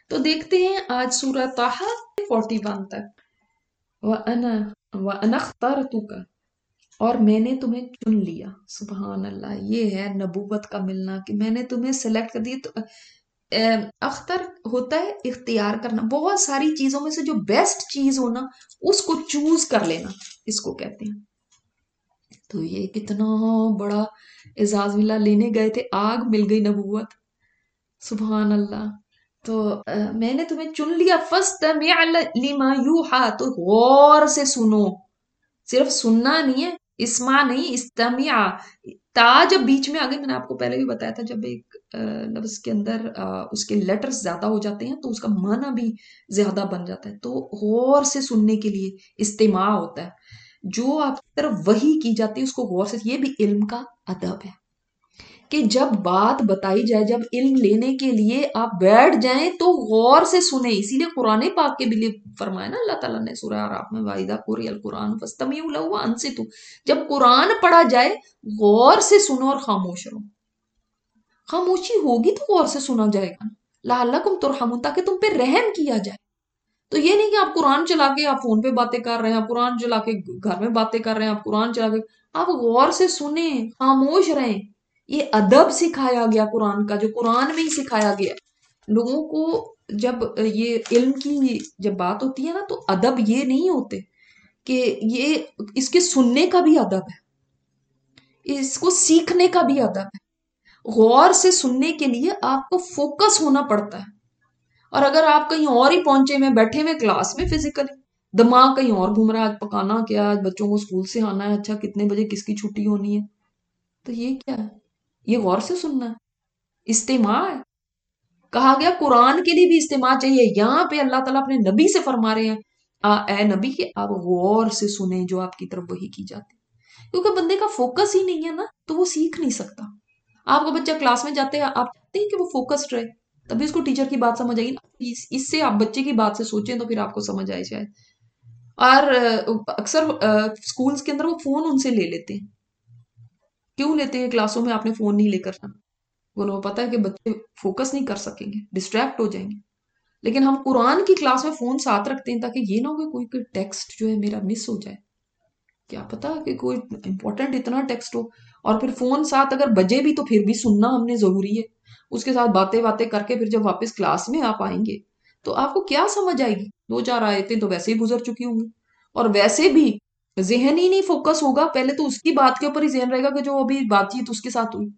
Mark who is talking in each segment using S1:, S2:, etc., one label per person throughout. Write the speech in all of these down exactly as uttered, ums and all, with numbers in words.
S1: تو دیکھتے ہیں آج سورہ طٰہٰ فورٹی ون تک. وَأَنَا وَأَنَا اخْتَرْتُكَ، اور میں نے تمہیں چن لیا. سبحان اللہ، یہ ہے نبوت کا ملنا کہ میں نے تمہیں سلیکٹ کر دیا. تو اختر ہوتا ہے اختیار کرنا، بہت ساری چیزوں میں سے جو بیسٹ چیز ہو نا اس کو چوز کر لینا، اس کو کہتے ہیں. تو یہ کتنا بڑا اعزاز ملا، لینے گئے تھے آگ، مل گئی نبوت. سبحان اللہ. تو میں نے تمہیں چن لیا. فَاسْتَمِعْ لِمَا يُوحَىٰ، تو غور سے سنو. صرف سننا نہیں ہے، اسما نہیں، استمع. تا جب بیچ میں آگے، میں نے آپ کو پہلے بھی بتایا تھا، جب ایک لفظ کے اندر اس کے لیٹرز زیادہ ہو جاتے ہیں تو اس کا معنی بھی زیادہ بن جاتا ہے. تو غور سے سننے کے لیے استماع ہوتا ہے. جو آپ کی طرف وحی کی جاتی ہے اس کو غور سے، یہ بھی علم کا ادب ہے کہ جب بات بتائی جائے، جب علم لینے کے لیے آپ بیٹھ جائیں تو غور سے سنیں. اسی لیے قرآن پاک کے بھی لیے فرمایا نا اللہ تعالیٰ نے سورہ اعراف میں، وَإِذَا قُرِئَ الْقُرْآنُ فَاسْتَمِعُوا لَهُ وَأَنصِتُوا، جب قرآن پڑھا جائے غور سے سنو اور خاموش رہو. خاموشی ہوگی تو غور سے سنا جائے گا. لَعَلَّكُمْ تُرْحَمُونَ، تاکہ تم پہ رحم کیا جائے. تو یہ نہیں کہ آپ قرآن چلا کے آپ فون پہ باتیں کر رہے ہیں، آپ قرآن چلا کے گھر میں باتیں کر رہے ہیں، آپ قرآن چلا کے، آپ غور سے سنیں، خاموش رہیں. یہ ادب سکھایا گیا قرآن کا، جو قرآن میں ہی سکھایا گیا لوگوں کو. جب یہ علم کی جب بات ہوتی ہے نا تو ادب یہ نہیں ہوتے کہ یہ، اس کے سننے کا بھی ادب ہے، اس کو سیکھنے کا بھی ادب ہے. غور سے سننے کے لیے آپ کو فوکس ہونا پڑتا ہے. اور اگر آپ کہیں اور ہی پہنچے میں بیٹھے ہوئے کلاس میں فزیکلی، دماغ کہیں اور گھوم رہا ہے، آج پکانا کیا، آج بچوں کو اسکول سے آنا ہے، اچھا کتنے بجے کس کی چھٹی ہونی ہے، تو یہ کیا ہے؟ یہ غور سے سننا ہے، استماع ہے. کہا گیا قرآن کے لیے بھی استماع چاہیے. یہاں پہ اللہ تعالیٰ اپنے نبی سے فرما رہے ہیں، اے نبی کہ آپ غور سے سنیں جو آپ کی طرف وحی کی جاتی. کیونکہ بندے کا فوکس ہی نہیں ہے نا تو وہ سیکھ نہیں سکتا. آپ کا بچہ کلاس میں جاتے ہیں، آپ چاہتے ہیں کہ وہ فوکسڈ رہے، تبھی اس کو ٹیچر کی بات سمجھ آئے گی. اس سے آپ بچے کی بات سے سوچیں تو پھر آپ کو سمجھ آئے شاید. اور اکثر اسکولز کے اندر وہ فون ان سے لے لیتے ہیں. کیوں لیتے ہیں؟ کلاسوں میں آپ نے فون نہیں لے کر جانا. انہوں پتا ہے کہ بچے فوکس نہیں کر سکیں گے، ڈسٹریکٹ ہو جائیں گے. لیکن ہم قرآن کی کلاس میں فون ساتھ رکھتے ہیں تاکہ یہ نہ ہو کہ کوئی کوئی ٹیکسٹ جو ہے میرا مس ہو جائے. کیا پتا کہ کوئی امپورٹنٹ اتنا ٹیکسٹ ہو، اور پھر فون ساتھ اگر بجے بھی تو پھر بھی سننا ہم نے ضروری ہے. اس کے ساتھ باتیں باتیں کر کے پھر جب واپس کلاس میں آپ آئیں گے تو آپ کو کیا سمجھ آئے گی؟ دو چار آیتیں تو ویسے ہی گزر چکی ہوں گی، اور ویسے بھی ذہن ہی نہیں فوکس ہوگا. پہلے تو اس کی بات کے اوپر ہی ذہن رہے گا کہ جو ابھی بات چیت اس کے ساتھ ہوئی.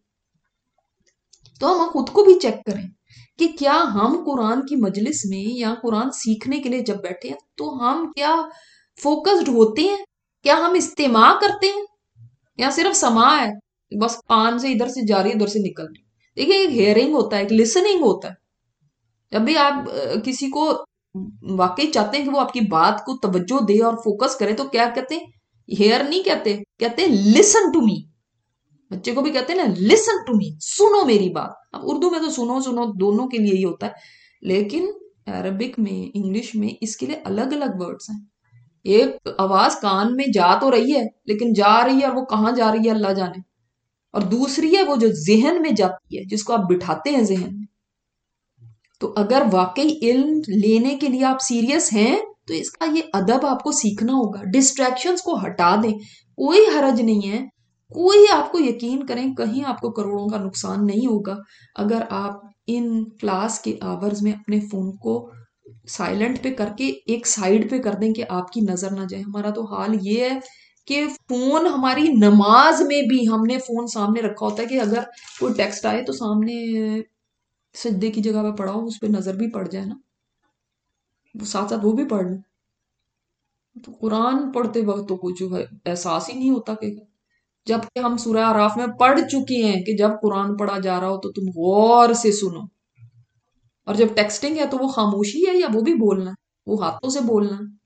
S1: تو ہم خود کو بھی چیک کریں کہ کیا ہم قرآن کی مجلس میں یا قرآن سیکھنے کے لیے جب بیٹھے ہیں تو ہم کیا فوکسڈ ہوتے ہیں؟ کیا ہم استماع کرتے ہیں یا صرف سماع ہے، بس کان سے ادھر سے جا رہی ہے ادھر سے نکل رہی. دیکھیں ایک ہیئرنگ ہوتا ہے، ایک لسننگ ہوتا ہے. جب بھی آپ کسی کو واقعی چاہتے ہیں کہ وہ آپ کی بات کو توجہ دے اور فوکس کرے تو کیا کہتے ہیں؟ ہیئر نہیں کہتے، کہتے ہیں لسن ٹو می. بچے کو بھی کہتے ہیں نا لسن ٹو می، سنو میری بات. اب اردو میں تو سنو سنو دونوں کے لیے ہی ہوتا ہے، لیکن عربک میں، انگلش میں اس کے لیے الگ الگ ورڈز ہیں. ایک آواز کان میں جا تو رہی ہے لیکن جا رہی ہے اور وہ کہاں جا رہی ہے اللہ جانے، اور دوسری ہے وہ جو ذہن میں جاتی ہے، جس کو آپ بٹھاتے ہیں ذہن میں. تو اگر واقعی علم لینے کے لیے آپ سیریس ہیں تو اس کا یہ ادب آپ کو سیکھنا ہوگا. ڈسٹریکشنز کو ہٹا دیں، کوئی حرج نہیں ہے. کوئی آپ کو یقین کریں کہیں آپ کو کروڑوں کا نقصان نہیں ہوگا اگر آپ ان کلاس کے آورز میں اپنے فون کو سائلنٹ پہ کر کے ایک سائیڈ پہ کر دیں کہ آپ کی نظر نہ جائے. ہمارا تو حال یہ ہے کہ فون، ہماری نماز میں بھی ہم نے فون سامنے رکھا ہوتا ہے کہ اگر کوئی ٹیکسٹ آئے تو سامنے سجدے کی جگہ پہ پڑا ہو، اس پہ نظر بھی پڑ جائے نا، وہ ساتھ ساتھ وہ بھی پڑھ لیں. تو قرآن پڑھتے وقت تو کچھ احساس ہی نہیں ہوتا کہ جب کہ ہم سورہ اعراف میں پڑھ چکے ہیں کہ جب قرآن پڑھا جا رہا ہو تو تم غور سے سنو. اور جب ٹیکسٹنگ ہے تو وہ خاموشی ہے یا وہ بھی بولنا ہے، وہ ہاتھوں سے بولنا ہے.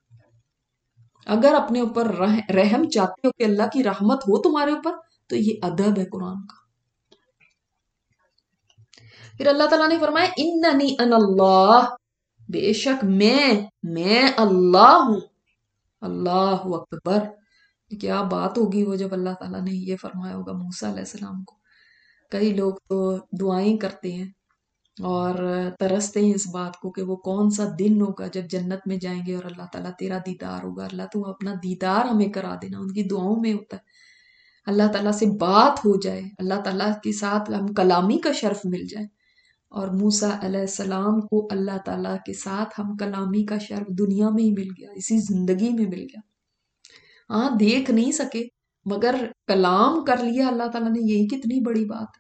S1: اگر اپنے اوپر رحم چاہتے ہو کہ اللہ کی رحمت ہو تمہارے اوپر تو یہ ادب ہے قرآن کا. پھر اللہ تعالیٰ نے فرمایا اننی انا اللہ، بے شک میں میں اللہ ہوں. اللہ اکبر. کیا بات ہوگی وہ جب اللہ تعالیٰ نے یہ فرمایا ہوگا موسیٰ علیہ السلام کو. کئی لوگ تو دعائیں کرتے ہیں اور ترستے ہیں اس بات کو کہ وہ کون سا دن ہوگا جب جنت میں جائیں گے اور اللہ تعالیٰ تیرا دیدار ہوگا. اللہ تو اپنا دیدار ہمیں کرا دینا، ان کی دعاؤں میں ہوتا ہے. اللہ تعالیٰ سے بات ہو جائے، اللہ تعالیٰ کے ساتھ ہم کلامی کا شرف مل جائے. اور موسیٰ علیہ السلام کو اللہ تعالیٰ کے ساتھ ہم کلامی کا شرف دنیا میں ہی مل گیا، اسی زندگی میں مل گیا. ہاں دیکھ نہیں سکے مگر کلام کر لیا اللہ تعالیٰ نے، یہی کتنی بڑی بات ہے.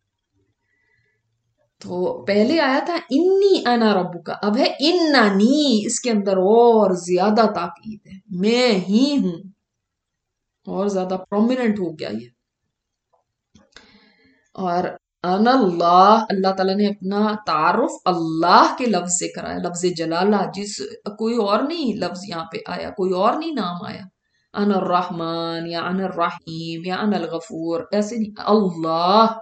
S1: تو پہلے آیا تھا انی انا ربک، اب ہے اننی، اس کے اندر اور زیادہ تاکید ہے، میں ہی ہوں، اور زیادہ پرومیننٹ ہو گیا یہ. اور انا اللہ، اللہ تعالیٰ نے اپنا تعارف اللہ کے لفظ سے کرایا، لفظ جلالہ، جس کوئی اور نہیں لفظ یہاں پہ آیا، کوئی اور نہیں نام آیا. انا الرحمن یا انا الرحیم یا انا الغفور، ایسے نہیں، اللہ.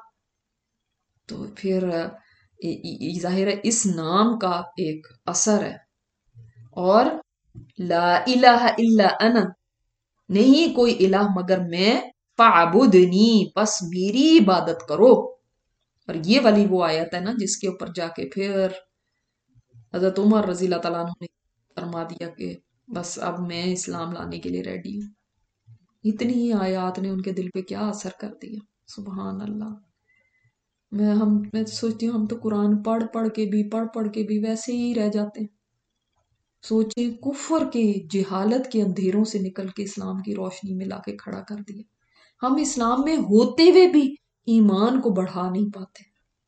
S1: تو پھر ظاہر ہے اس نام کا ایک اثر ہے. اور لا الہ الا انا، نہیں کوئی الہ مگر میں، فعبدنی، بس میری عبادت کرو. اور یہ والی وہ آیت ہے نا جس کے اوپر جا کے پھر حضرت عمر رضی اللہ تعالیٰ عنہ نے فرما دیا کہ بس اب میں اسلام لانے کے لیے ریڈی ہوں. اتنی ہی آیات نے ان کے دل پہ کیا اثر کر دیا، سبحان اللہ. میں ہم میں سوچتی ہوں ہم تو قرآن پڑھ پڑھ کے بھی پڑھ پڑھ کے بھی ویسے ہی رہ جاتے ہیں. سوچیں کفر کے جہالت کے اندھیروں سے نکل کے اسلام کی روشنی میں لا کے کھڑا کر دیا. ہم اسلام میں ہوتے ہوئے بھی ایمان کو بڑھا نہیں پاتے.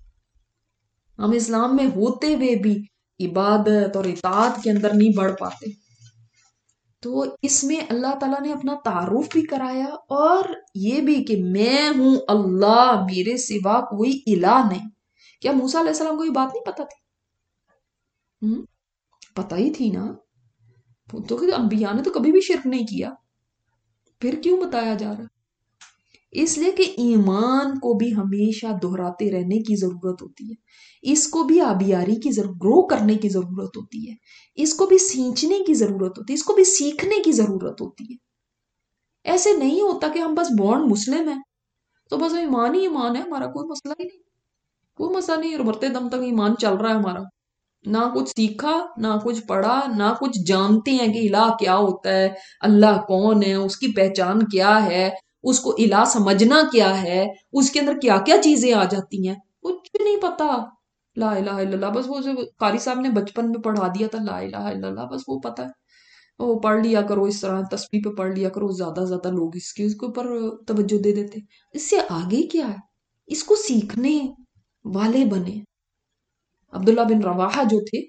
S1: ہم اسلام میں ہوتے ہوئے بھی عبادت اور اطاعت کے اندر نہیں بڑھ پاتے. تو اس میں اللہ تعالیٰ نے اپنا تعارف بھی کرایا اور یہ بھی کہ میں ہوں اللہ، میرے سوا کوئی الہ نہیں. کیا موسیٰ علیہ السلام کو یہ بات نہیں پتا تھی؟ ہم؟ پتہ ہی تھی نا. تو انبیاء نے تو کبھی بھی شرک نہیں کیا، پھر کیوں بتایا جا رہا؟ اس لیے کہ ایمان کو بھی ہمیشہ دہراتے رہنے کی ضرورت ہوتی ہے، اس کو بھی آبیاری کی ضرورت، گرو کرنے کی ضرورت ہوتی ہے، اس کو بھی سینچنے کی ضرورت ہوتی ہے، اس کو بھی سیکھنے کی ضرورت ہوتی ہے. ایسے نہیں ہوتا کہ ہم بس بورن مسلم ہیں تو بس ایمان ہی ایمان ہے ہمارا، کوئی مسئلہ ہی نہیں، کوئی مسئلہ نہیں، اور مرتے دم تک ایمان چل رہا ہے ہمارا. نہ کچھ سیکھا، نہ کچھ پڑھا، نہ کچھ جانتے ہیں کہ الہ کیا ہوتا ہے، اللہ کون ہے، اس کی پہچان کیا ہے، اس کو الہ سمجھنا کیا ہے، اس کے اندر کیا کیا چیزیں آ جاتی ہیں، کچھ بھی نہیں پتا. لا الہ الا اللہ بس وہ جو قاری صاحب نے بچپن میں پڑھا دیا تھا، لا الہ الا اللہ بس وہ پتا ہے، وہ پڑھ لیا کرو، اس طرح تسبیح پہ پڑھ لیا کرو. زیادہ زیادہ لوگ اس کے اس کے اوپر توجہ دے دیتے. اس سے آگے کیا ہے، اس کو سیکھنے والے بنے. عبداللہ بن رواحہ جو تھے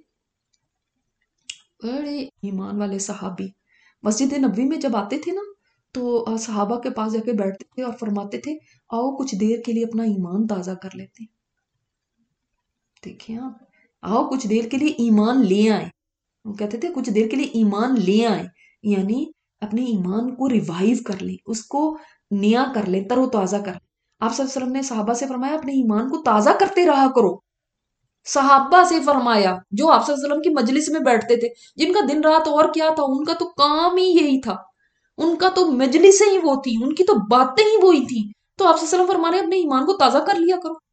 S1: بڑے ایمان والے صحابی، مسجد نبوی میں جب آتے تھے نا تو صحابہ کے پاس جا کے بیٹھتے تھے اور فرماتے تھے آؤ کچھ دیر کے لیے اپنا ایمان تازہ کر لیتے ہیں. دیکھیں آپ، آؤ کچھ دیر کے لیے ایمان لے آئیں. وہ کہتے تھے کچھ دیر کے لیے ایمان لے آئیں، یعنی اپنے ایمان کو ریوائیو کر لیں، اس کو نیا کر لیں، تر و تازہ کر لیں. آپ صلی اللہ علیہ وسلم نے صحابہ سے فرمایا اپنے ایمان کو تازہ کرتے رہا کرو. صحابہ سے فرمایا جو آپ صلی اللہ علیہ وسلم کی مجلس میں بیٹھتے تھے، جن کا دن رات اور کیا تھا، ان کا تو کام ہی یہی تھا، ان کا تو مجلسیں ہی وہ تھی، ان کی تو باتیں ہی وہی تھی. تو آپ صلی اللہ علیہ وسلم فرما رہے اپنے ایمان کو تازہ کر لیا کرو.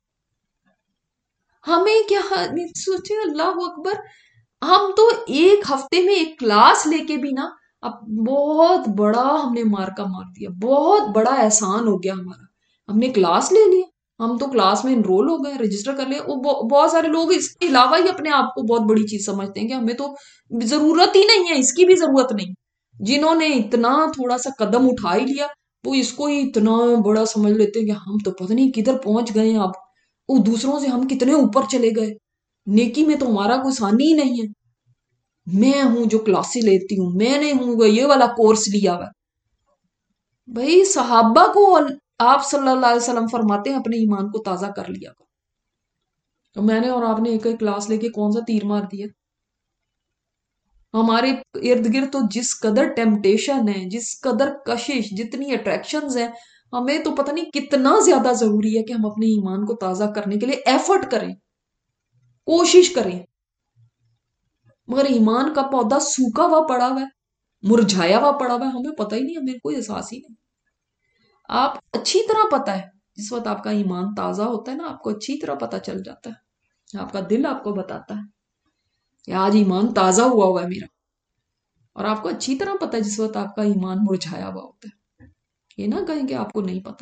S1: ہمیں کیا سوچے، اللہ اکبر، ہم تو ایک ہفتے میں ایک کلاس لے کے بھی نا اب بہت بڑا ہم نے مار کا مار دیا، بہت بڑا احسان ہو گیا ہمارا. ہم نے کلاس لے لی، ہم تو کلاس میں انرول ہو گئے، رجسٹر کر لیا. بہت سارے لوگ اس کے علاوہ ہی اپنے آپ کو بہت بڑی چیز سمجھتے ہیں کہ ہمیں تو ضرورت ہی نہیں ہے، اس کی بھی ضرورت نہیں. جنہوں نے اتنا تھوڑا سا قدم اٹھا ہی لیا وہ اس کو ہی اتنا بڑا سمجھ لیتے ہیں کہ ہم تو پتہ نہیں کدھر پہنچ گئے ہیں، اب وہ دوسروں سے ہم کتنے اوپر چلے گئے، نیکی میں تو ہمارا کوئی ثانی ہی نہیں ہے. میں ہوں جو کلاسیں لیتی ہوں، میں نے ہوں یہ والا کورس لیا ہوا. بھائی صحابہ کو آپ صلی اللہ علیہ وسلم فرماتے ہیں اپنے ایمان کو تازہ کر لیا کرو. تو میں نے اور آپ نے ایک ایک کلاس لے کے کون سا تیر مار دیا. ہمارے ارد گرد تو جس قدر ٹیمپٹیشن ہے، جس قدر کشش، جتنی اٹریکشنز ہیں، ہمیں تو پتہ نہیں کتنا زیادہ ضروری ہے کہ ہم اپنے ایمان کو تازہ کرنے کے لیے ایفرٹ کریں، کوشش کریں. مگر ایمان کا پودا سوکھا ہوا پڑا ہوا ہے، مرجھایا ہوا پڑا ہوا ہے، ہمیں پتہ ہی نہیں، ہمیں کوئی احساس ہی نہیں. آپ اچھی طرح پتہ ہے جس وقت آپ کا ایمان تازہ ہوتا ہے نا، آپ کو اچھی طرح پتہ چل جاتا ہے آپ کا دل آپ کو بتاتا ہے کہ آج ایمان تازہ ہوا ہوا ہے میرا، اور آپ کو اچھی طرح پتا ہے جس وقت آپ کا ایمان مرجھایا ہوا ہوتا ہے. یہ نہ کہیں کہ آپ کو نہیں پتا.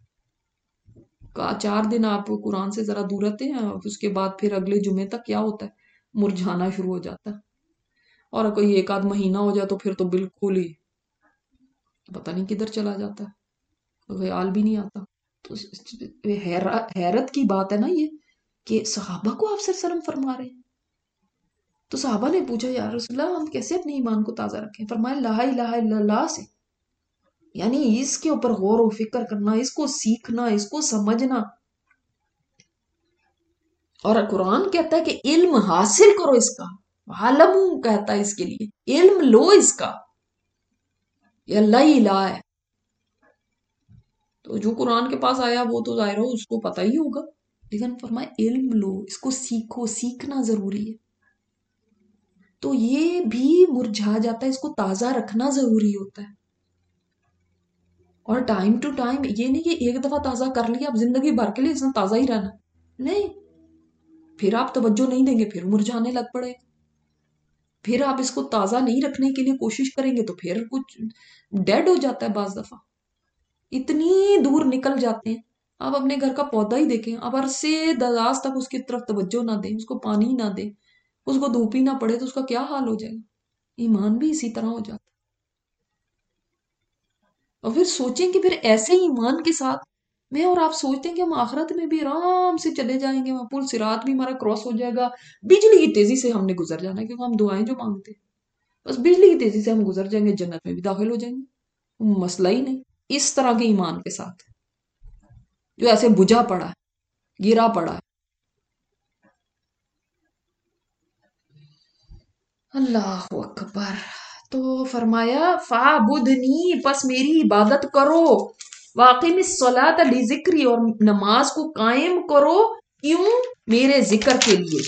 S1: چار دن آپ قرآن سے ذرا دور رہتے ہیں، اس کے بعد پھر اگلے جمعے تک کیا ہوتا ہے، مرجھانا شروع ہو جاتا ہے. اور کوئی ایک آدھ مہینہ ہو جائے تو پھر تو بالکل ہی پتہ نہیں کدھر چلا جاتا ہے، خیال بھی نہیں آتا. تو حیرت کی بات ہے نا یہ، کہ صحابہ کو آپ صلی اللہ علیہ وسلم فرما رہے ہیں. تو صحابہ نے پوچھا یا رسول اللہ ہم کیسے اپنے ایمان کو تازہ رکھیں؟ فرمایا لا الہ الا اللہ سے، یعنی اس کے اوپر غور و فکر کرنا، اس کو سیکھنا، اس کو سمجھنا. اور قرآن کہتا ہے کہ علم حاصل کرو اس کا، عالم کہتا ہے اس کے لیے علم لو اس کا، یہ اللہ ہی الہ ہے. تو جو قرآن کے پاس آیا وہ تو ظاہر ہو اس کو پتہ ہی ہوگا، لیکن فرمایا علم لو، اس کو سیکھو، سیکھنا ضروری ہے. تو یہ بھی مرجھا جاتا ہے، اس کو تازہ رکھنا ضروری ہوتا ہے. اور ٹائم ٹو ٹائم، یہ نہیں کہ ایک دفعہ تازہ کر لیا اب زندگی بھر کے لیے اس نے تازہ ہی رہنا، نہیں. پھر آپ توجہ نہیں دیں گے پھر مرجھانے لگ پڑے. پھر آپ اس کو تازہ نہیں رکھنے کے لیے کوشش کریں گے تو پھر کچھ ڈیڈ ہو جاتا ہے. بعض دفعہ اتنی دور نکل جاتے ہیں. آپ اپنے گھر کا پودا ہی دیکھیں، آپ عرصے دراز تک اس کی طرف توجہ نہ دیں، اس کو پانی نہ دیں، اس کو دھوپ ہی نہ پڑے تو اس کا کیا حال ہو جائے گا. ایمان بھی اسی طرح ہو جاتا ہے. اور پھر سوچیں کہ پھر ایسے ایمان کے ساتھ میں اور آپ سوچتے ہیں کہ ہم آخرت میں بھی آرام سے چلے جائیں گے، وہاں پل صراط بھی ہمارا کراس ہو جائے گا، بجلی کی تیزی سے ہم نے گزر جانا ہے، کیونکہ ہم دعائیں جو مانگتے ہیں بس بجلی کی تیزی سے ہم گزر جائیں گے، جنت میں بھی داخل ہو جائیں گے، مسئلہ ہی نہیں. اس طرح کے ایمان کے ساتھ جو ایسے بجھا پڑا ہے، گرا پڑا ہے. اللہ اکبر. تو فرمایا فَعْبُدْنِی، پس میری عبادت کرو، وَأَقِمِ الصَّلَاةَ لِذِكْرِی، اور نماز کو قائم کرو، کیوں؟ میرے ذکر کے لیے.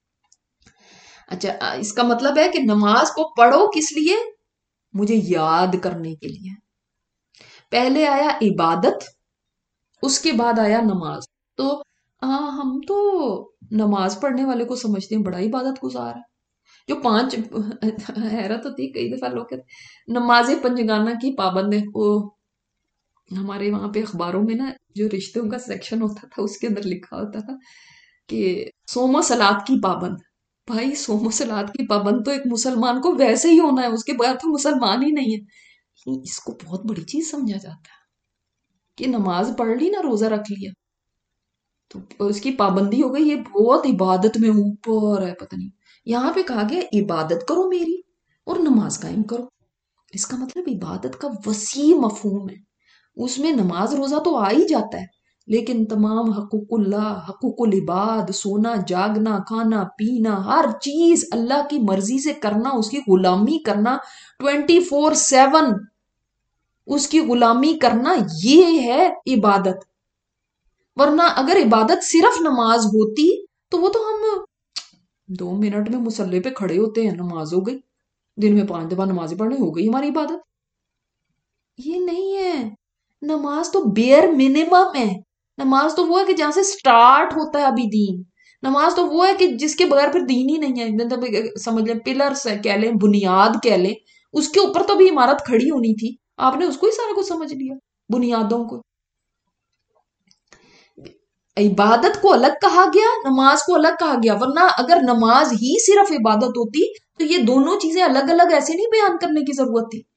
S1: اچھا اس کا مطلب ہے کہ نماز کو پڑھو کس لیے؟ مجھے یاد کرنے کے لیے. پہلے آیا عبادت، اس کے بعد آیا نماز. تو ہم تو نماز پڑھنے والے کو سمجھتے ہیں بڑا عبادت گزار ہے، جو پانچ، حیرت ہوتی ہے کئی دفعہ لوگ کہتے نماز پنجگانہ کی پابند ہے. وہ ہمارے وہاں پہ اخباروں میں نا جو رشتوں کا سیکشن ہوتا تھا اس کے اندر لکھا ہوتا تھا کہ سوم و سلاد کی پابند. بھائی سوم و سلاد کی پابند تو ایک مسلمان کو ویسے ہی ہونا ہے، اس کے بغیر تو مسلمان ہی نہیں ہے. اس کو بہت بڑی چیز سمجھا جاتا ہے کہ نماز پڑھ لی نا، روزہ رکھ لیا تو اس کی پابندی ہو گئی، یہ بہت عبادت میں اوپر ہے. پتہ نہیں یہاں پہ کہا گیا عبادت کرو میری اور نماز قائم کرو. اس کا مطلب عبادت کا وسیع مفہوم ہے، اس میں نماز روزہ تو آ ہی جاتا ہے، لیکن تمام حقوق اللہ، حقوق العباد، سونا جاگنا، کھانا پینا، ہر چیز اللہ کی مرضی سے کرنا، اس کی غلامی کرنا، ٹوینٹی فور سیون اس کی غلامی کرنا، یہ ہے عبادت. ورنہ اگر عبادت صرف نماز ہوتی تو وہ تو ہم دو منٹ میں مصلے پہ کھڑے ہوتے ہیں، نماز ہو گئی، دن میں پانچ دفعہ نمازیں پڑھنے ہو گئی ہماری عبادت. یہ نہیں ہے. نماز تو بیئر منیمم ہے. نماز تو وہ ہے کہ جہاں سے سٹارٹ ہوتا ہے ابھی دین. نماز تو وہ ہے کہ جس کے بغیر پھر دین ہی نہیں ہے. سمجھ لیں پلرز کہہ لیں، بنیاد کہہ لیں، اس کے اوپر تو بھی عمارت کھڑی ہونی تھی. آپ نے اس کو ہی سارا کچھ سمجھ لیا، بنیادوں کو. عبادت کو الگ کہا گیا، نماز کو الگ کہا گیا. ورنہ اگر نماز ہی صرف عبادت ہوتی تو یہ دونوں چیزیں الگ الگ ایسے نہیں بیان کرنے کی ضرورت تھی.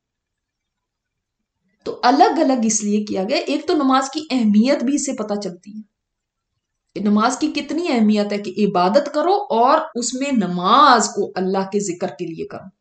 S1: تو الگ الگ اس لیے کیا گیا. ایک تو نماز کی اہمیت بھی اس سے پتہ چلتی ہے کہ نماز کی کتنی اہمیت ہے، کہ عبادت کرو اور اس میں نماز کو اللہ کے ذکر کے لیے کرو.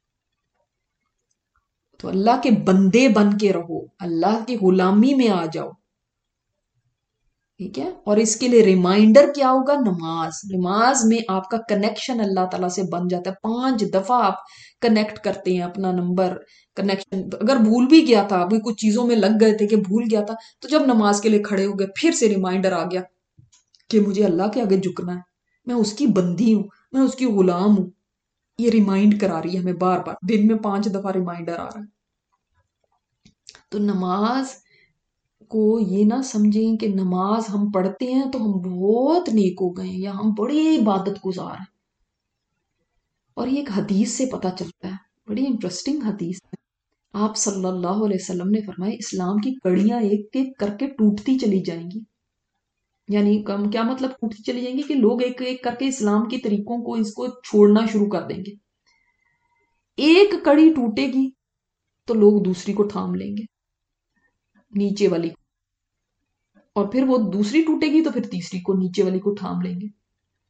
S1: تو اللہ کے بندے بن کے رہو، اللہ کی غلامی میں آ جاؤ. ٹھیک ہے. اور اس کے لیے ریمائنڈر کیا ہوگا؟ نماز. نماز میں آپ کا کنیکشن اللہ تعالیٰ سے بن جاتا ہے. پانچ دفعہ آپ کنیکٹ کرتے ہیں اپنا نمبر، کنیکشن. اگر بھول بھی گیا تھا، ابھی کچھ چیزوں میں لگ گئے تھے کہ بھول گیا تھا، تو جب نماز کے لیے کھڑے ہو گئے پھر سے ریمائنڈر آ گیا کہ مجھے اللہ کے آگے جھکنا ہے، میں اس کی بندی ہوں، میں اس کی غلام ہوں. یہ ریمائنڈ کرا رہی ہے ہمیں بار بار، دن میں پانچ دفعہ ریمائنڈر آ رہا ہے. تو نماز کو یہ نہ سمجھیں کہ نماز ہم پڑھتے ہیں تو ہم بہت نیک ہو گئے ہیں یا ہم بڑے عبادت گزار ہیں. اور یہ ایک حدیث سے پتہ چلتا ہے، بڑی انٹرسٹنگ حدیث ہے. آپ صلی اللہ علیہ وسلم نے فرمایا اسلام کی کڑیاں ایک ایک کر کے ٹوٹتی چلی جائیں گی. یعنی کیا مطلب ٹوٹتی چلی جائیں گی؟ کہ لوگ ایک ایک کر کے اسلام کے طریقوں کو اس کو چھوڑنا شروع کر دیں گے. ایک کڑی ٹوٹے گی تو لوگ دوسری کو تھام لیں گے، نیچے والی کو، اور پھر وہ دوسری ٹوٹے گی تو پھر تیسری کو، نیچے والی کو تھام لیں گے.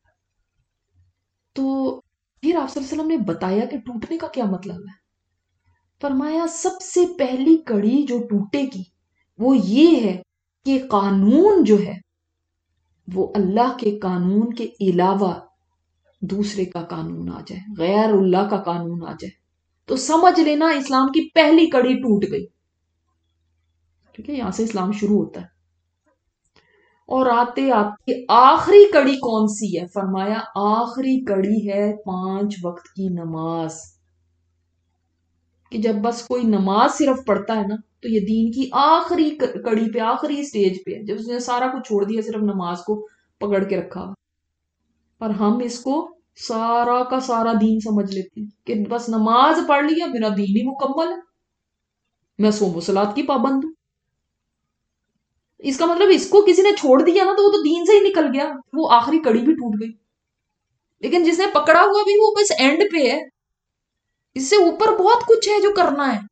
S1: تو پھر آپ صلی اللہ علیہ وسلم نے بتایا کہ ٹوٹنے کا کیا مطلب ہے. فرمایا سب سے پہلی کڑی جو ٹوٹے گی وہ یہ ہے کہ قانون جو ہے وہ اللہ کے قانون کے علاوہ دوسرے کا قانون آ جائے، غیر اللہ کا قانون آ جائے، تو سمجھ لینا اسلام کی پہلی کڑی ٹوٹ گئی. ٹھیک ہے، یہاں سے اسلام شروع ہوتا ہے. اور آتے آتے آخری کڑی کون سی ہے؟ فرمایا آخری کڑی ہے پانچ وقت کی نماز. کہ جب بس کوئی نماز صرف پڑھتا ہے نا تو یہ دین کی آخری کڑی پہ، آخری سٹیج پہ ہے، جب اس نے سارا کچھ چھوڑ دیا، صرف نماز کو پکڑ کے رکھا. اور ہم اس کو سارا کا سارا دین سمجھ لیتے ہیں کہ بس نماز پڑھ لیا میرا دین ہی مکمل ہے، میں صوم و صلات کی پابند ہوں. اس کا مطلب اس کو کسی نے چھوڑ دیا نا تو وہ تو دین سے ہی نکل گیا، وہ آخری کڑی بھی ٹوٹ گئی. لیکن جس نے پکڑا ہوا بھی وہ بس اینڈ پہ ہے، اس سے اوپر بہت کچھ ہے جو کرنا ہے.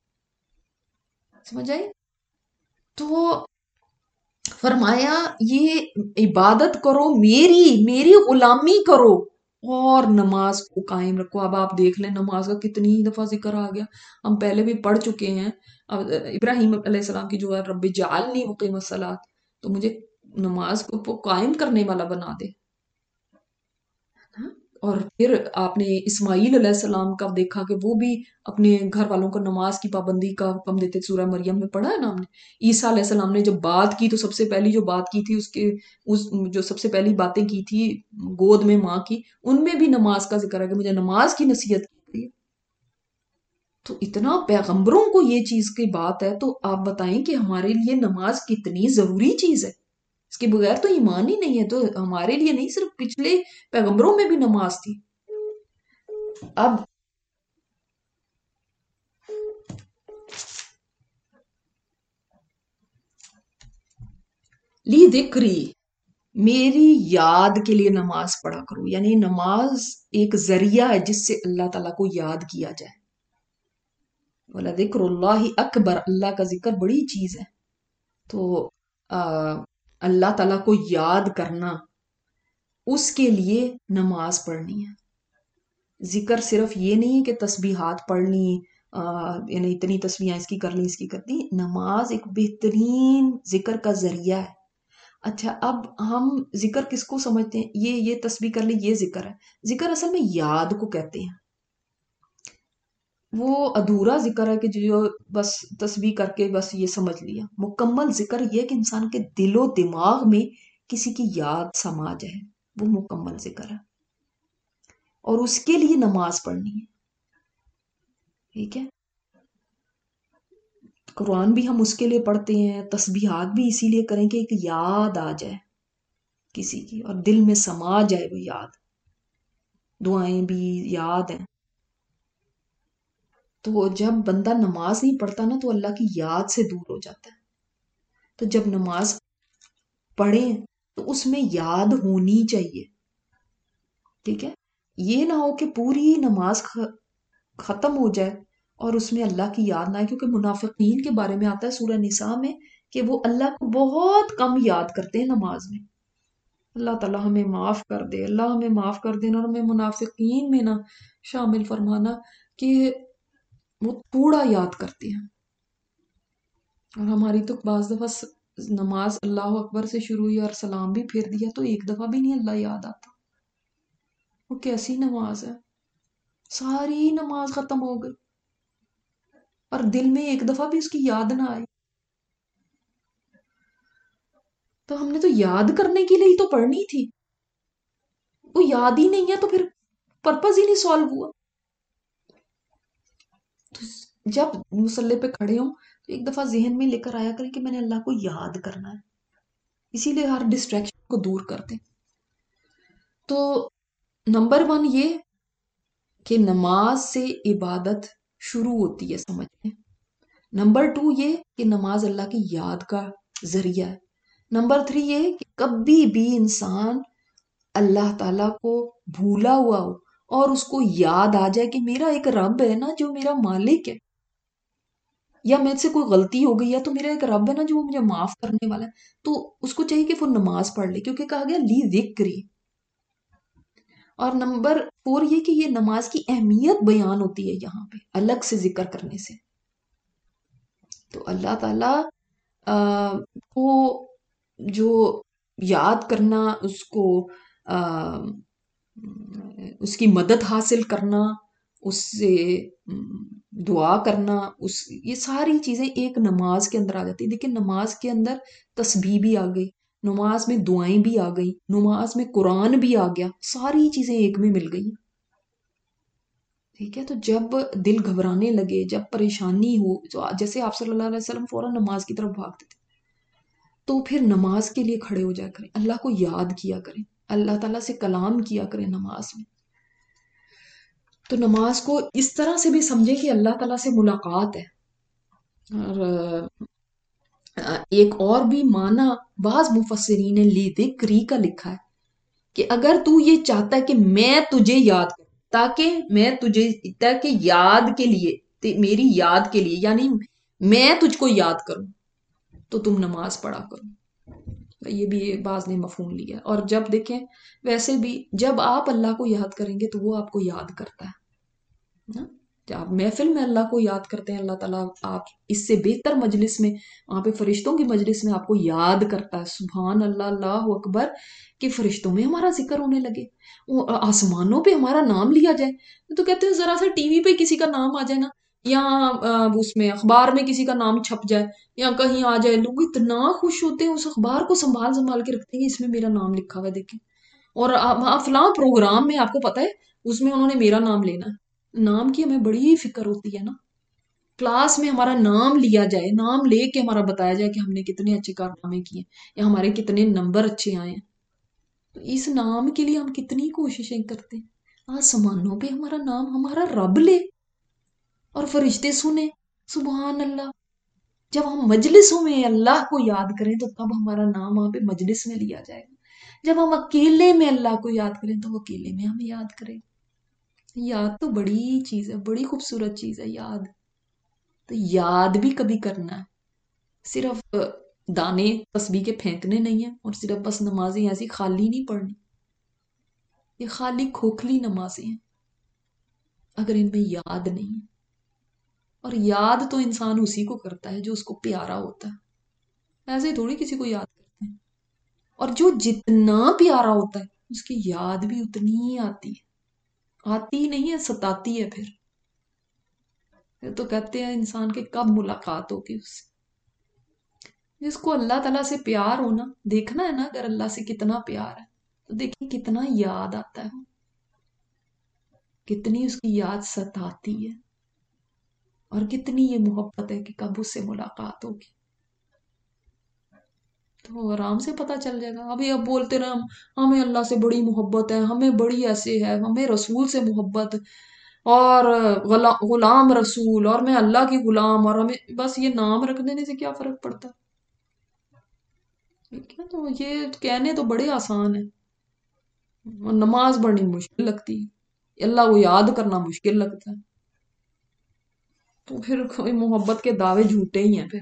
S1: سمجھ آئی؟ تو فرمایا یہ عبادت کرو، میری میری غلامی کرو اور نماز کو قائم رکھو. اب آپ دیکھ لیں نماز کا کتنی دفعہ ذکر آ گیا، ہم پہلے بھی پڑھ چکے ہیں. اب ابراہیم علیہ السلام کی جو ہے رب جعلنی مقیم الصلاۃ، تو مجھے نماز کو قائم کرنے والا بنا دے. اور پھر آپ نے اسماعیل علیہ السلام کا دیکھا کہ وہ بھی اپنے گھر والوں کو نماز کی پابندی کا حکم دیتے. سورہ مریم میں پڑھا ہے نا ہم نے. عیسیٰ علیہ السلام نے جب بات کی تو سب سے پہلی جو بات کی تھی، اس کے اس جو سب سے پہلی باتیں کی تھی گود میں ماں کی، ان میں بھی نماز کا ذکر ہے کہ مجھے نماز کی نصیحت کی ہے. تو اتنا پیغمبروں کو یہ چیز کی بات ہے، تو آپ بتائیں کہ ہمارے لیے نماز کتنی ضروری چیز ہے. اس کے بغیر تو ایمان ہی نہیں ہے. تو ہمارے لیے نہیں، صرف پچھلے پیغمبروں میں بھی نماز تھی. اب لی ذکری، میری یاد کے لیے نماز پڑھا کرو. یعنی نماز ایک ذریعہ ہے جس سے اللہ تعالیٰ کو یاد کیا جائے. وَلَذِكْرُ اللَّهِ اکبر، اللہ کا ذکر بڑی چیز ہے. تو اللہ تعالیٰ کو یاد کرنا، اس کے لیے نماز پڑھنی ہے. ذکر صرف یہ نہیں کہ تسبیحات پڑھ لی، یعنی اتنی تسبیحات اس کی کر لی اس کی کر لی. نماز ایک بہترین ذکر کا ذریعہ ہے. اچھا، اب ہم ذکر کس کو سمجھتے ہیں؟ یہ یہ تسبیح کر لی یہ ذکر ہے. ذکر اصل میں یاد کو کہتے ہیں. وہ ادھورا ذکر ہے کہ جو بس تسبیح کر کے بس یہ سمجھ لیا. مکمل ذکر یہ کہ انسان کے دل و دماغ میں کسی کی یاد سما جائے، وہ مکمل ذکر ہے. اور اس کے لیے نماز پڑھنی ہے. ٹھیک ہے، قرآن بھی ہم اس کے لیے پڑھتے ہیں، تسبیحات بھی اسی لیے کریں کہ ایک یاد آ جائے کسی کی اور دل میں سما جائے وہ یاد. دعائیں بھی یاد ہیں. تو جب بندہ نماز نہیں پڑھتا نا تو اللہ کی یاد سے دور ہو جاتا ہے. تو جب نماز پڑھیں تو اس میں یاد ہونی چاہیے. ٹھیک ہے، یہ نہ ہو کہ پوری نماز ختم ہو جائے اور اس میں اللہ کی یاد نہ آئے. کیونکہ منافقین کے بارے میں آتا ہے سورہ نساء میں کہ وہ اللہ کو بہت کم یاد کرتے ہیں نماز میں. اللہ تعالیٰ ہمیں معاف کر دے، اللہ ہمیں معاف کر دینا اور ہمیں منافقین میں نہ شامل فرمانا کہ وہ تھوڑا یاد کرتے ہیں. اور ہماری تو بعض دفعہ نماز اللہ اکبر سے شروع ہوئی اور سلام بھی پھیر دیا تو ایک دفعہ بھی نہیں اللہ یاد آتا. وہ کیسی نماز ہے؟ ساری نماز ختم ہو گئی اور دل میں ایک دفعہ بھی اس کی یاد نہ آئی. تو ہم نے تو یاد کرنے کے لیے تو پڑھنی تھی. وہ یاد ہی نہیں ہے تو پھر پرپز ہی نہیں سالو ہوا. تو جب مصلی پہ کھڑے ہوں تو ایک دفعہ ذہن میں لے کر آیا کریں کہ میں نے اللہ کو یاد کرنا ہے، اسی لیے ہر ڈسٹریکشن کو دور کر دیں۔ تو نمبر ون یہ کہ نماز سے عبادت شروع ہوتی ہے، سمجھ لیں۔ نمبر ٹو یہ کہ نماز اللہ کی یاد کا ذریعہ ہے۔ نمبر تھری یہ کہ کبھی بھی انسان اللہ تعالیٰ کو بھولا ہوا ہو اور اس کو یاد آ جائے کہ میرا ایک رب ہے نا جو میرا مالک ہے، یا مجھ سے کوئی غلطی ہو گئی ہے تو میرا ایک رب ہے نا جو مجھے معاف کرنے والا ہے، تو اس کو چاہیے کہ وہ نماز پڑھ لے، کیونکہ کہا گیا لی ذکری۔ اور نمبر فور یہ کہ یہ نماز کی اہمیت بیان ہوتی ہے یہاں پہ الگ سے ذکر کرنے سے۔ تو اللہ تعالیٰ کو جو یاد کرنا، اس کو اس کی مدد حاصل کرنا، اس سے دعا کرنا، اس یہ ساری چیزیں ایک نماز کے اندر آ جاتی۔ لیکن نماز کے اندر تسبیح بھی آ گئی، نماز میں دعائیں بھی آ گئی، نماز میں قرآن بھی آ گیا، ساری چیزیں ایک میں مل گئی۔ ٹھیک ہے، تو جب دل گھبرانے لگے، جب پریشانی ہو، تو جیسے آپ صلی اللہ علیہ وسلم فوراً نماز کی طرف بھاگتے تھے، تو پھر نماز کے لیے کھڑے ہو جایا کریں، اللہ کو یاد کیا کریں، اللہ تعالیٰ سے کلام کیا کریں نماز میں۔ تو نماز کو اس طرح سے بھی سمجھے کہ اللہ تعالیٰ سے ملاقات ہے۔ اور ایک اور بھی معنی بعض مفسرین نے لی ذکری کا لکھا ہے کہ اگر تو یہ چاہتا ہے کہ میں تجھے یاد کروں، تاکہ میں تجھے تاکہ یاد کے لیے، میری یاد کے لیے، یعنی میں تجھ کو یاد کروں، تو تم نماز پڑھا کرو۔ یہ بھی بعض نے مفہوم لیا۔ اور جب دیکھیں ویسے بھی جب آپ اللہ کو یاد کریں گے تو وہ آپ کو یاد کرتا ہے۔ جب آپ محفل میں اللہ کو یاد کرتے ہیں، اللہ تعالیٰ آپ اس سے بہتر مجلس میں، وہاں پہ فرشتوں کی مجلس میں آپ کو یاد کرتا ہے۔ سبحان اللہ، اللہ اکبر، کہ فرشتوں میں ہمارا ذکر ہونے لگے، آسمانوں پہ ہمارا نام لیا جائے۔ تو کہتے ہیں ذرا سا ٹی وی پہ کسی کا نام آ جائے نا، یا اس میں اخبار میں کسی کا نام چھپ جائے، یا کہیں آ جائے، لوگ اتنا خوش ہوتے ہیں، اس اخبار کو سنبھال سنبھال کے رکھتے ہیں، اس میں میرا نام لکھا ہوا ہے دیکھیں، اور فلاں پروگرام میں آپ کو پتا ہے اس میں انہوں نے میرا نام لینا ہے۔ نام کی ہمیں بڑی فکر ہوتی ہے نا، کلاس میں ہمارا نام لیا جائے، نام لے کے ہمارا بتایا جائے کہ ہم نے کتنے اچھے کارنامے کیے یا ہمارے کتنے نمبر اچھے آئے ہیں۔ تو اس نام کے لیے ہم کتنی کوششیں کرتے ہیں۔ آسمانوں پہ ہمارا نام ہمارا رب لے اور فرشتے سنے، سبحان اللہ۔ جب ہم مجلسوں میں اللہ کو یاد کریں تو تب ہمارا نام وہاں پہ مجلس میں لیا جائے گا۔ جب ہم اکیلے میں اللہ کو یاد کریں تو وہ اکیلے میں ہمیں یاد کرے۔ یاد تو بڑی چیز ہے، بڑی خوبصورت چیز ہے یاد۔ تو یاد بھی کبھی کرنا ہے، صرف دانے تسبیح کے پھینکنے نہیں ہیں، اور صرف بس نمازیں ایسی خالی نہیں پڑھنی، یہ خالی کھوکھلی نمازیں ہیں اگر ان میں یاد نہیں ہے۔ اور یاد تو انسان اسی کو کرتا ہے جو اس کو پیارا ہوتا ہے، ایسے تھوڑی کسی کو یاد کرتے ہیں۔ اور جو جتنا پیارا ہوتا ہے اس کی یاد بھی اتنی ہی آتی ہے، آتی نہیں ہے، ستاتی ہے۔ پھر پھر تو کہتے ہیں انسان کے کب ملاقات ہوگی اس سے۔ جس کو اللہ تعالیٰ سے پیار ہونا، دیکھنا ہے نا اگر اللہ سے کتنا پیار ہے تو دیکھیں کتنا یاد آتا ہے، کتنی اس کی یاد ستاتی ہے، اور کتنی یہ محبت ہے کہ کب اس سے ملاقات ہوگی۔ تو آرام سے پتہ چل جائے گا۔ ابھی اب بولتے رہے ہم ہمیں اللہ سے بڑی محبت ہے، ہمیں بڑی ایسے ہے، ہمیں رسول سے محبت، اور غلام رسول، اور میں اللہ کی غلام، اور ہمیں بس یہ نام رکھ دینے سے کیا فرق پڑتا؟ ٹھیک ہے، تو یہ کہنے تو بڑے آسان ہیں، نماز پڑھنی مشکل لگتی ہے، اللہ کو یاد کرنا مشکل لگتا ہے، تو پھر کوئی محبت کے دعوے جھوٹے ہی ہیں۔ پھر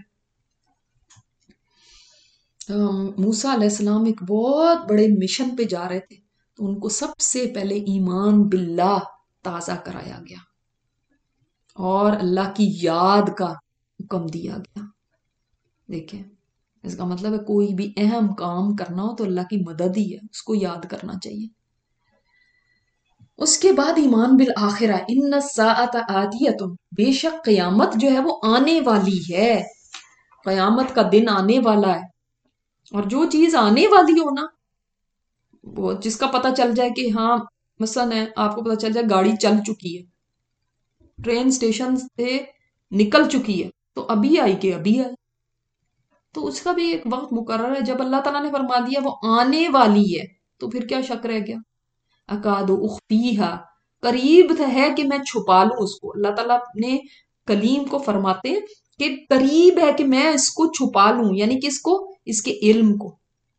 S1: موسیٰ علیہ السلام ایک بہت بڑے مشن پہ جا رہے تھے، تو ان کو سب سے پہلے ایمان باللہ تازہ کرایا گیا اور اللہ کی یاد کا حکم دیا گیا۔ دیکھیں اس کا مطلب ہے کوئی بھی اہم کام کرنا ہو تو اللہ کی مدد ہی ہے، اس کو یاد کرنا چاہیے۔ اس کے بعد ایمان بالآخرہ، ان الساعۃ آتیۃ، بے شک قیامت جو ہے وہ آنے والی ہے، قیامت کا دن آنے والا ہے۔ اور جو چیز آنے والی ہو نا، وہ جس کا پتہ چل جائے کہ ہاں مثلا ہے، آپ کو پتہ چل جائے گاڑی چل چکی ہے، ٹرین سٹیشن سے نکل چکی ہے تو ابھی آئی کہ ابھی آئی، تو اس کا بھی ایک وقت مقرر ہے. جب اللہ تعالیٰ نے فرما دیا وہ آنے والی ہے تو پھر کیا شک رہ گیا. اکاد اخفیہا، قریب ہے کہ میں چھپا لوں اس کو. اللہ تعالیٰ نے کلیم کو فرماتے ہیں کہ قریب ہے کہ میں اس کو چھپا لوں، یعنی کہ اس کو، اس کے علم کو،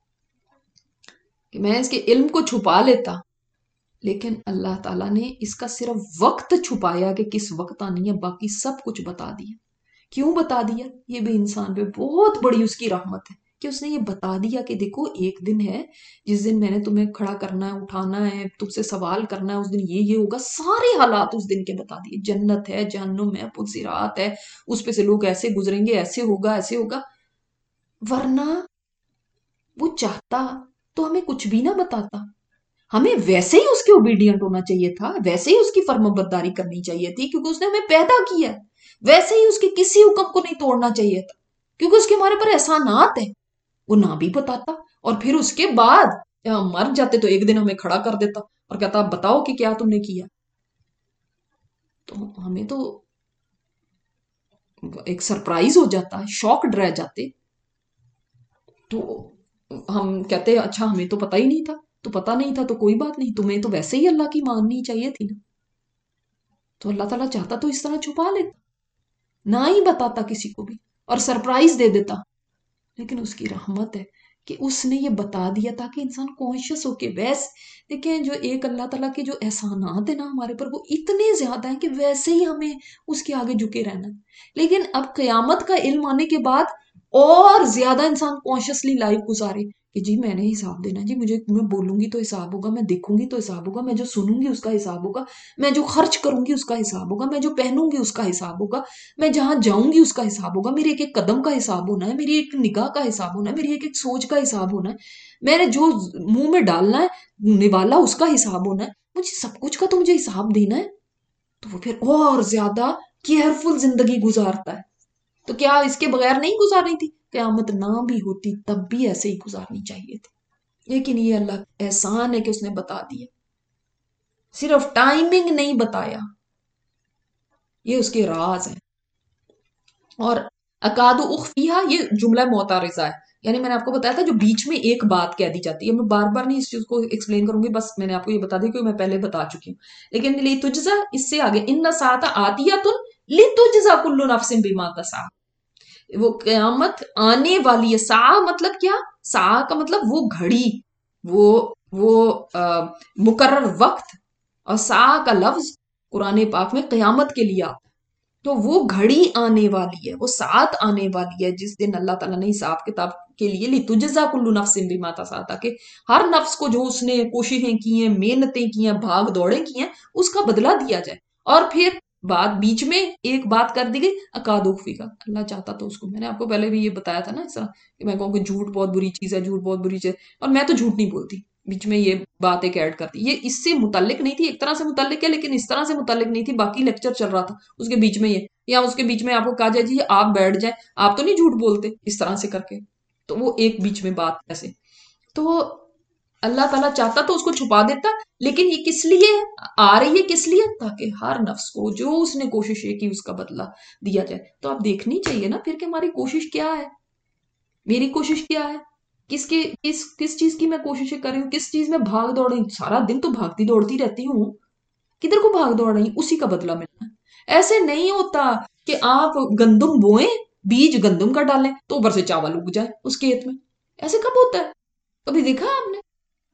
S1: کہ میں اس کے علم کو چھپا لیتا. لیکن اللہ تعالیٰ نے اس کا صرف وقت چھپایا کہ کس وقت آنی ہے، باقی سب کچھ بتا دیا. کیوں بتا دیا؟ یہ بھی انسان پہ بہت بڑی اس کی رحمت ہے کہ اس نے یہ بتا دیا کہ دیکھو ایک دن ہے جس دن میں نے تمہیں کھڑا کرنا ہے، اٹھانا ہے، تم سے سوال کرنا ہے، اس دن یہ یہ ہوگا. سارے حالات اس دن کے بتا دیے. جنت ہے، جہنم ہے، پلسرات ہے، اس پہ سے لوگ ایسے گزریں گے، ایسے ہوگا، ایسے ہوگا. ورنہ وہ چاہتا تو ہمیں کچھ بھی نہ بتاتا. ہمیں ویسے ہی اس کے اوبیڈینٹ ہونا چاہیے تھا، ویسے ہی اس کی فرما برداری کرنی چاہیے تھی، کیونکہ اس نے ہمیں پیدا کیا. ویسے ہی اس کے کسی حکم کو نہیں توڑنا چاہیے تھا، کیونکہ اس کے ہمارے پر احسانات ہیں. وہ نہ بھی بتاتا اور پھر اس کے بعد مر جاتے تو ایک دن ہمیں کھڑا کر دیتا اور کہتا بتاؤ کہ کیا تم نے کیا. تو ہمیں تو ایک سرپرائز ہو جاتا، شاکڈ رہ جاتے. تو ہم کہتے اچھا ہمیں تو پتہ ہی نہیں تھا. تو پتہ نہیں تھا تو کوئی بات نہیں، تمہیں تو ویسے ہی اللہ کی ماننی چاہیے تھی نا. تو اللہ تعالیٰ چاہتا تو اس طرح چھپا لیتا، نہ ہی بتاتا کسی کو بھی اور سرپرائز دے دیتا. لیکن اس کی رحمت ہے کہ اس نے یہ بتا دیا تاکہ انسان کانشیس ہو کے ویس دیکھیں. جو ایک اللہ تعالیٰ کے جو احسانات ہیں نا ہمارے پر، وہ اتنے زیادہ ہیں کہ ویسے ہی ہمیں اس کے آگے جھکے رہنا. لیکن اب قیامت کا علم آنے کے بعد اور زیادہ انسان کانشیسلی لائف گزارے کہ جی میں نے حساب دینا، جی مجھے، میں بولوں گی تو حساب ہوگا، میں دیکھوں گی تو حساب ہوگا، میں جو سنوں گی اس کا حساب ہوگا، میں جو خرچ کروں گی اس کا حساب ہوگا، میں جو پہنوں گی اس کا حساب ہوگا، میں جہاں جاؤں گی اس کا حساب ہوگا، میرے ایک ایک قدم کا حساب ہونا ہے، میری ایک نگاہ کا حساب ہونا ہے، میری ایک ایک سوچ کا حساب ہونا ہے، میں نے جو منہ میں ڈالنا ہے نوالا اس کا حساب ہونا ہے. مجھے سب کچھ کا تو مجھے حساب دینا ہے. تو وہ پھر اور زیادہ کیئرفل زندگی گزارتا ہے. تو کیا اس کے بغیر نہیں گزارنی تھی؟ قیامت نہ بھی ہوتی تب بھی ایسے ہی گزارنی چاہیے تھی. لیکن یہ اللہ احسان ہے کہ اس نے بتا دیا، صرف ٹائمنگ نہیں بتایا. یہ اس کے راز ہیں. اور اکاد اخفیہا یہ جملہ معترضہ ہے، یعنی میں نے آپ کو بتایا تھا جو بیچ میں ایک بات کہہ دی جاتی ہے. میں بار بار نہیں اس چیز کو ایکسپلین کروں گی، بس میں نے آپ کو یہ بتا دی کہ میں پہلے بتا چکی ہوں. لیکن لی تجزا اس سے آگے ان ساعۃ آتیۃ لتجزا کل نفس بما تسعی، وہ قیامت آنے والی ہے. سا مطلب کیا؟ سا کا مطلب وہ گھڑی، وہ وہ مقرر وقت. اور سا کا لفظ قرآن پاک میں قیامت کے لیے آتا ہے. تو وہ گھڑی آنے والی ہے، وہ ساعت آنے والی ہے جس دن اللہ تعالیٰ نے حساب کتاب کے لیے لتجزا کل نفس بما تسعی، تاکہ ہر نفس کو جو اس نے کوششیں کی ہیں، محنتیں کی ہیں، بھاگ دوڑیں کی ہیں، اس کا بدلہ دیا جائے. اور پھر بات بیچ میں ایک بات کر دی گئی اکاد اخفیہا، اللہ چاہتا تو اس کو، میں نے آپ کو پہلے بھی یہ بتایا تھا نا اس طرح کہ میں کہوں کہ جھوٹ بہت بری چیز ہے، جھوٹ بہت بری چیز ہے، اور میں تو جھوٹ نہیں بولتی. بیچ میں یہ بات ایک ایڈ کرتی، یہ اس سے متعلق نہیں تھی، ایک طرح سے متعلق ہے لیکن اس طرح سے متعلق نہیں تھی. باقی لیکچر چل رہا تھا اس کے بیچ میں یہ، یا اس کے بیچ میں آپ کو کہا جائے جی آپ بیٹھ جائیں، آپ تو نہیں جھوٹ بولتے اس طرح سے کر کے، تو وہ ایک بیچ میں بات ایسے. تو اللہ تعالیٰ چاہتا تو اس کو چھپا دیتا، لیکن یہ کس لیے آ رہی ہے؟ کس لیے؟ تاکہ ہر نفس کو جو اس نے کوشش کی اس کا بدلہ دیا جائے. تو آپ دیکھنی چاہیے نا پھر کہ ہماری کوشش کیا ہے، میری کوشش کیا ہے، کس کی کس کس چیز کی میں کوششیں کر رہی ہوں، کس چیز میں بھاگ دوڑ رہی ہوں. سارا دن تو بھاگتی دوڑتی رہتی ہوں، کدھر کو بھاگ دوڑ رہی ہوں، اسی کا بدلہ ملنا ہے. ایسے نہیں ہوتا کہ آپ گندم بوئیں، بیج گندم کا ڈالیں تو اوپر سے چاول اگ جائے اس کھیت میں. ایسے کب ہوتا ہے؟ کبھی دیکھا آپ نے؟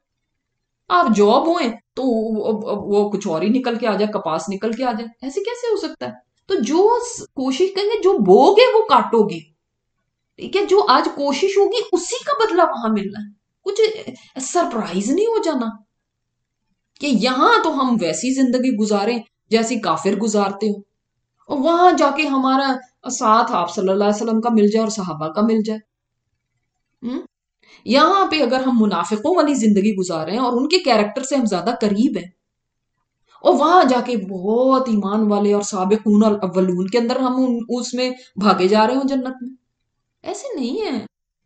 S1: آپ جاب ہوئے تو وہ کچھ اور ہی نکل کے آ جائے، کپاس نکل کے آ جائے، ایسے کیسے ہو سکتا ہے؟ تو جو کوشش کریں گے، جو بو گے وہ کاٹو گے. ٹھیک ہے، جو آج کوشش ہوگی اسی کا بدلہ وہاں ملنا ہے. کچھ سرپرائز نہیں ہو جانا کہ یہاں تو ہم ویسی زندگی گزاریں جیسی کافر گزارتے ہو، اور وہاں جا کے ہمارا ساتھ آپ صلی اللہ علیہ وسلم کا مل جائے اور صحابہ کا مل جائے. یہاں پہ اگر ہم منافقوں والی زندگی گزار رہے ہیں اور ان کے کیریکٹر سے ہم زیادہ قریب ہیں، اور وہاں جا کے بہت ایمان والے اور سابقون اور اولون کے اندر ہم اس میں بھاگے جا رہے ہوں جنت میں. ایسے نہیں ہے.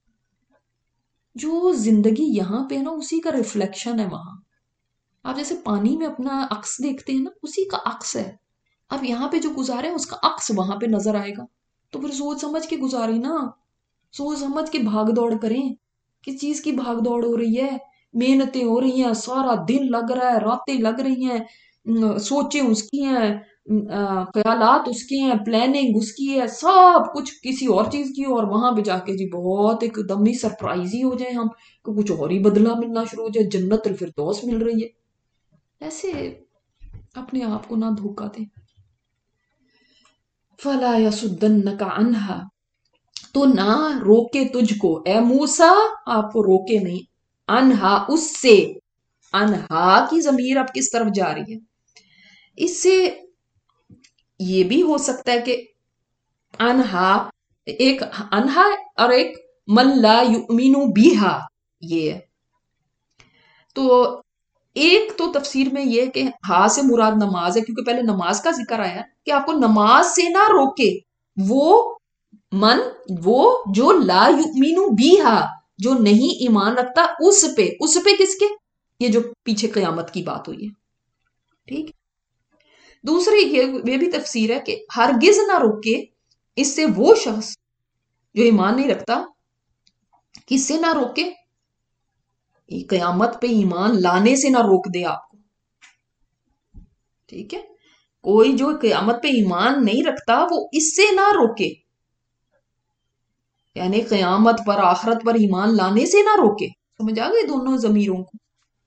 S1: جو زندگی یہاں پہ نا اسی کا ریفلیکشن ہے وہاں. آپ جیسے پانی میں اپنا عکس دیکھتے ہیں نا، اسی کا عکس ہے. اب یہاں پہ جو گزارے اس کا عکس وہاں پہ نظر آئے گا، تو پھر سوچ سمجھ کے گزاری نا، سوچ سمجھ کے بھاگ دوڑ کریں. کس چیز کی بھاگ دوڑ ہو رہی ہے؟ محنتیں ہو رہی ہیں، سارا دن لگ رہا ہے، راتیں لگ رہی ہیں، سوچیں اس کی ہیں، خیالات اس کی ہیں، پلاننگ اس کی ہے، سب کچھ کسی اور چیز کی. اور وہاں پہ جا کے جی بہت ایک دم ہی سرپرائز ہی ہو جائے ہم کہ کچھ اور ہی بدلہ ملنا شروع ہو جائے، جنت الفردوس مل رہی ہے. ایسے اپنے آپ کو نہ دھوکا دیں. فلا یصدنک عنہا، تو نہ روکے تجھ کو اے موسیٰ، آپ کو روکے نہیں، انہا اس سے. انہا کی ضمیر اب کس طرف جا رہی ہے؟ اس سے یہ بھی ہو سکتا ہے کہ انہا ایک انہا اور ایک من لا یؤمن بیہا، یہ ہے. تو ایک تو تفسیر میں یہ کہ ہاں سے مراد نماز ہے، کیونکہ پہلے نماز کا ذکر آیا کہ آپ کو نماز سے نہ روکے وہ من، وہ جو لا یؤمن بیہا، جو نہیں ایمان رکھتا اس پہ. اس پہ کس کے؟ یہ جو پیچھے قیامت کی بات ہوئی ہے. ٹھیک. دوسری یہ بھی تفسیر ہے کہ ہرگز نہ روکے اس سے وہ شخص جو ایمان نہیں رکھتا. کس سے نہ روکے؟ قیامت پہ ایمان لانے سے نہ روک دے آپ کو. ٹھیک ہے. کوئی جو قیامت پہ ایمان نہیں رکھتا وہ اس سے نہ روکے، یعنی قیامت پر آخرت پر ایمان لانے سے نہ روکے. سمجھ آ گئی دونوں ضمیروں کو؟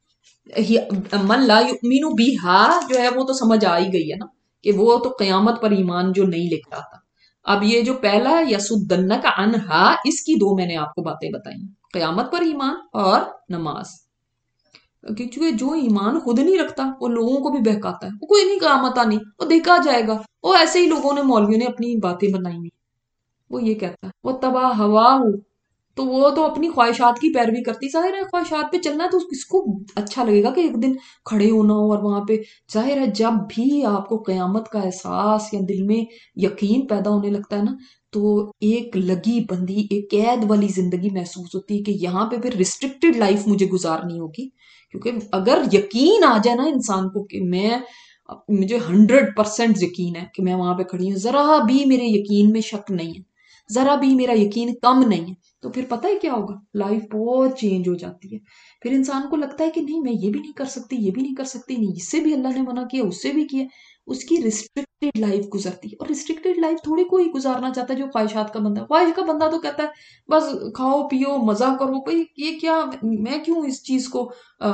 S1: من لا یؤمن بیہا جو ہے وہ تو سمجھ آ ہی گئی ہے نا، کہ وہ تو قیامت پر ایمان جو نہیں لکھ رہا تھا. اب یہ جو پہلا یسدنک عنہا، اس کی دو میں نے آپ کو باتیں بتائی، قیامت پر ایمان اور نماز. کیونکہ جو ایمان خود نہیں رکھتا وہ لوگوں کو بھی بہکاتا ہے، وہ کوئی نہیں قیامت آنی، وہ دیکھا جائے گا. وہ ایسے ہی لوگوں نے، مولویوں نے اپنی باتیں بنائی ہوئی. وہ یہ کہتا ہے وہ تباہ ہوا ہو، تو وہ تو اپنی خواہشات کی پیروی کرتی. ظاہر ہے خواہشات پہ چلنا ہے تو کس کو اچھا لگے گا کہ ایک دن کھڑے ہونا ہو اور وہاں پہ. ظاہر ہے جب بھی آپ کو قیامت کا احساس یا دل میں یقین پیدا ہونے لگتا ہے نا، تو ایک لگی بندی، ایک قید والی زندگی محسوس ہوتی ہے کہ یہاں پہ پھر ریسٹرکٹیڈ لائف مجھے گزارنی ہوگی. کیونکہ اگر یقین آ جائے نا انسان کو کہ میں، مجھے ہنڈریڈ پرسینٹ یقین ہے کہ میں وہاں پہ کھڑی ہوں، ذرا بھی میرے یقین میں شک نہیں ہے، ذرا بھی میرا یقین کم نہیں ہے، تو پھر پتہ ہے کیا ہوگا؟ لائف بہت چینج ہو جاتی ہے. پھر انسان کو لگتا ہے کہ نہیں میں یہ بھی نہیں کر سکتی، یہ بھی نہیں کر سکتی، نہیں اس سے بھی اللہ نے منع کیا، اس سے بھی کیا. اس کی ریسٹرکٹیڈ لائف گزرتی ہے. اور ریسٹرکٹیڈ لائف تھوڑی کوئی گزارنا چاہتا ہے جو خواہشات کا بندہ ہے. خواہش کا بندہ تو کہتا ہے بس کھاؤ پیو مزہ کرو. بھائی یہ کیا، میں کیوں اس چیز کو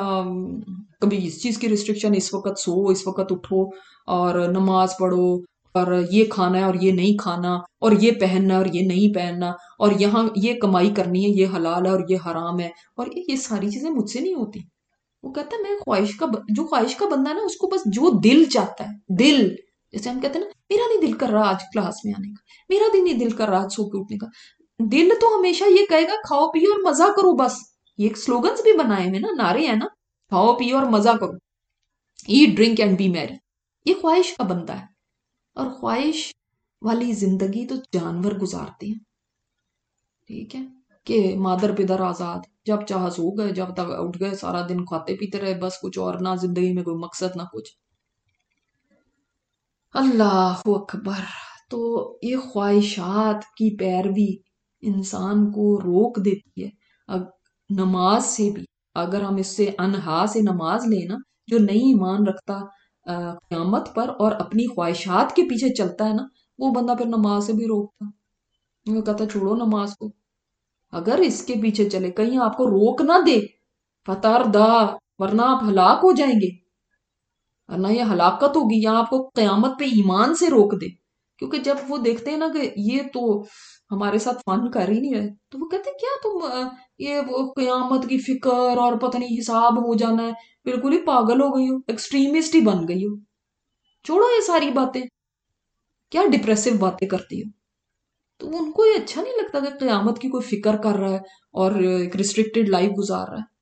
S1: کبھی اس چیز کی ریسٹرکشن، اس وقت سو، اس وقت اٹھو اور نماز پڑھو اور یہ کھانا ہے اور یہ نہیں کھانا اور یہ پہننا ہے اور یہ نہیں پہننا اور یہاں یہ کمائی کرنی ہے، یہ حلال ہے اور یہ حرام ہے، اور یہ ساری چیزیں مجھ سے نہیں ہوتی. وہ کہتا ہے میں خواہش کا، جو خواہش کا بندہ ہے نا اس کو بس جو دل چاہتا ہے، دل، جیسے ہم کہتے ہیں نا میرا نہیں دل کر رہا آج کلاس میں آنے کا، میرا دل نہیں دل کر رہا آج سو کے اٹھنے کا. دل تو ہمیشہ یہ کہے گا کھاؤ پیو اور مزہ کرو بس. یہ سلوگنز بھی بنائے ہوئے نا، نعرے ہیں نا، کھاؤ پیو اور مزہ کرو، ایٹ ڈرنک اینڈ بی میری. یہ خواہش کا بندہ ہے. اور خواہش والی زندگی تو جانور گزارتے ہیں. ٹھیک ہے کہ مادر پدر آزاد، جب چاہ سو گئے، جب تک اٹھ گئے سارا دن کھاتے پیتے رہے، بس کچھ اور نہ زندگی میں کوئی مقصد نہ کچھ. اللہ اکبر. تو یہ خواہشات کی پیروی انسان کو روک دیتی ہے. نماز سے بھی اگر ہم اس سے انہا سے نماز لینا، جو نہیں ایمان رکھتا قیامت پر اور اپنی خواہشات کے پیچھے چلتا ہے نا، وہ بندہ پھر نماز سے بھی روکتا. وہ کہتا چھوڑو نماز کو. اگر اس کے پیچھے چلے کہیں آپ کو روک نہ دے، فتار دا، ورنہ آپ ہلاک ہو جائیں گے، ورنہ یہ ہلاکت ہوگی. یا آپ کو قیامت پہ ایمان سے روک دے، کیونکہ جب وہ دیکھتے ہیں نا کہ یہ تو ہمارے ساتھ فن کر ہی نہیں رہے، تو وہ کہتے ہیں کیا تم یہ وہ قیامت کی فکر اور پتہ نہیں حساب ہو جانا ہے، بالکل ہی پاگل ہو گئی ہو، ایکسٹریمسٹ ہی بن گئی ہو. چھوڑو یہ ساری باتیں، کیا ڈپریسو باتیں کرتی ہو. تو ان کو یہ اچھا نہیں لگتا کہ قیامت کی کوئی فکر کر رہا ہے اور ایک ریسٹرکٹیڈ لائف گزار رہا ہے.